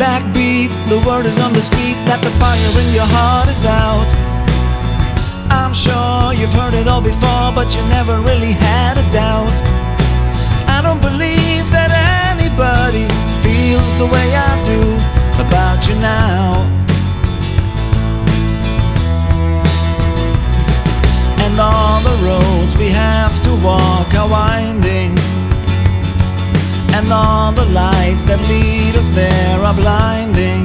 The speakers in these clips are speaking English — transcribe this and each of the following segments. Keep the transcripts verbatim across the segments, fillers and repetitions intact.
backbeat, the word is on the street that the fire in your heart is out. I'm sure you've heard it all before, but you never really had a doubt. I don't believe that anybody feels the way I do about you now. And all the roads we have to walk are winding, and all the lights that lead us there are blinding.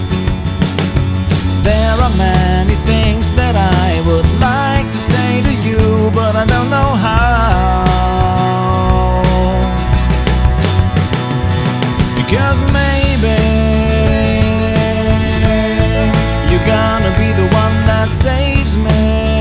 There are many things that I would like to say to you, but I don't know how. Because maybe you're gonna be the one that saves me.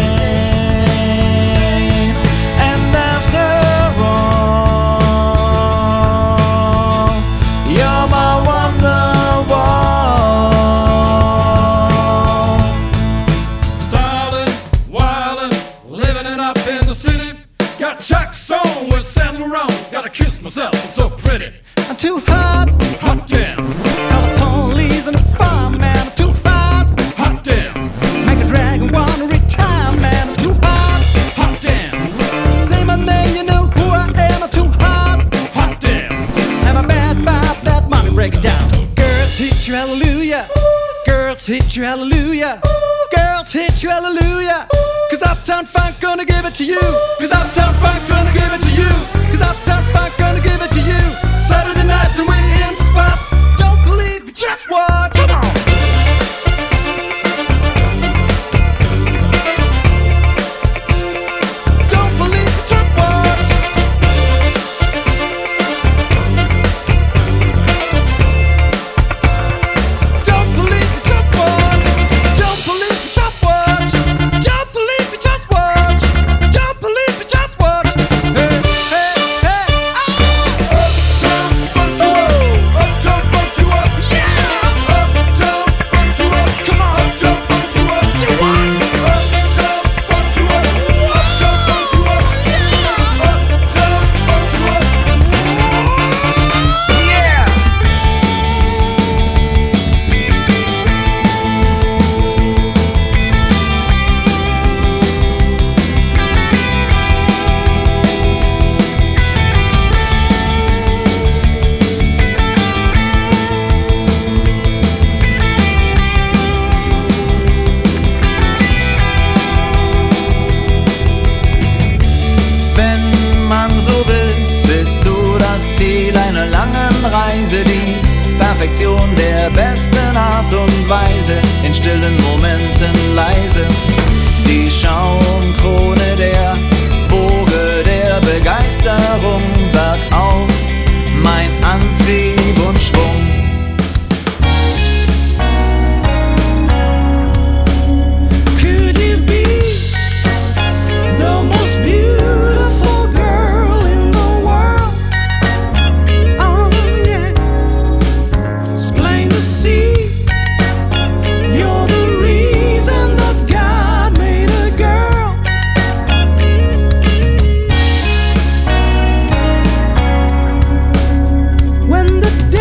Kiss myself, I'm so pretty. I'm too hot, hot damn. Call the police and the fireman. I'm too hot, hot damn. Make a dragon wanna retire, man. I'm too hot, hot damn. Say my name, you know who I am. I'm too hot, hot damn. Have a bad vibe, that mommy, break it down. Girls hit you, hallelujah. Girls hit you, hallelujah. Girls hit you, hallelujah. Cause Uptown Funk gonna give it to you. Cause Uptown Funk gonna give it to you. Cause Uptown Funk gonna give it to you. Saturday night and we're in the spot. Don't believe me, just watch. Come on. Don't believe me, just watch. Don't believe me, just watch. Don't believe me, just watch. Don't believe me, just watch. Don't believe me, just watch. Hey, hey, hey, ah! Uptown funk you up. Uptown funk you up. Yeah! Uptown funk you up. Come on. Uptown funk you up. Say what? Uptown funk you up. Uptown funk you up. Yeah! Uptown funk you up. Yeah! Wenn man so will, bist du das Ziel einer langen Reise, die Perfektion der besten Art und Weise, in stillen Momenten leise, die Schaumkrone der Woge der Begeisterung, bergauf, mein Antrieb und Schwung. Could you be the most beautiful girl in the world? Oh yeah. It's plain to see you're the reason that God made a girl. When the day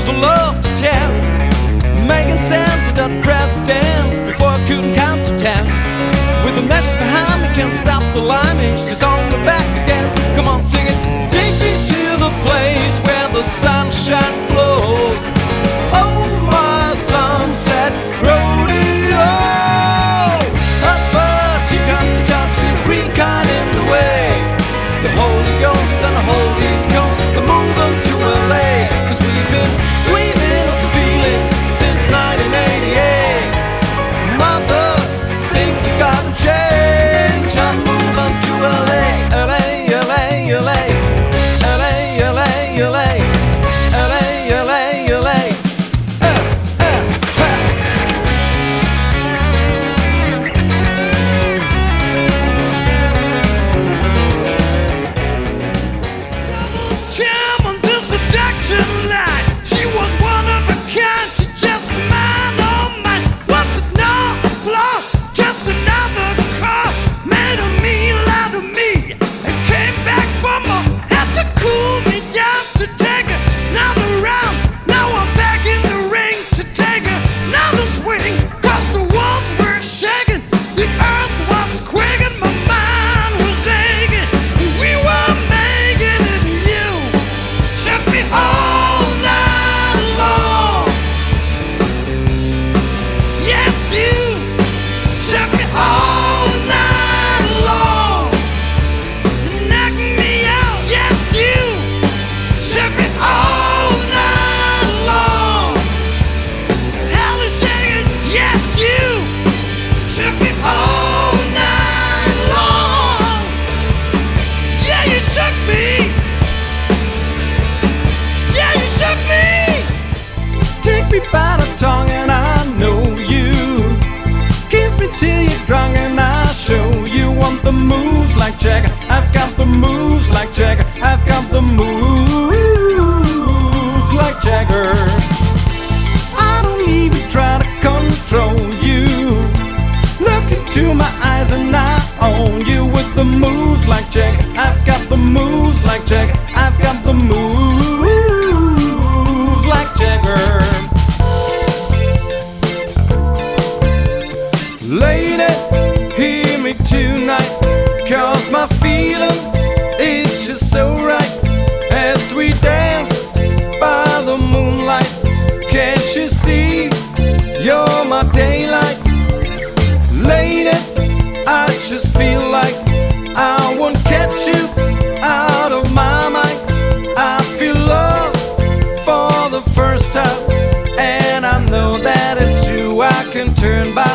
tales of love to tell, making sense of that presidents before I couldn't count to ten. With the next behind me, can't stop the liming. She's on the back again. Come on, sing it. Take me to the place where the sunshine flows. Oh, my sunset rodeo. At first, here comes the top, she's green kind in the way. The Holy Ghost and the whole East Coast are moving to L A. Cause we've been dreaming of this feeling since nineteen eighty-eight. Mother, things have gotta change. I'm moving to L A, L A, L A, L A, L A, L A, L A, L A, L A, L A. Uh, uh, uh. Jam on the seduction line. She was one of a kind. She just mine, oh mine. What's it now? Lost, just another cost. Made a meal out of me and came back for more. Had to cool me down to take another round. Now I'm back in the ring to take another swing. Cause the walls were shaking, the earth was quaking, my mind was aching. We were making it, you shook me all night long. Yes, you shook me all night long. Knocked me out. Yes, you shook me all night long. Hell is shaking. Yes, you shook me all night long. Yeah, you shook me. Yeah, you shook me. Take me by the tongue and I know you. Kiss me till you're drunk and I'll show you. Want the moves like Jagger, I've got the moves like Jagger, I've got the moves like Jagger. I don't even try to control you. Look into my eyes and I own you. With the moves like Jagger, I've got the moves like Jagger, I've got the moves like Jagger. Lady, hear me tonight, cause my feeling is just so right. As we dance by the moonlight, can't you see you're my daylight? Lady, I just feel like I won't catch you out of my mind. I feel love for the first time, and I know that it's true. I can turn back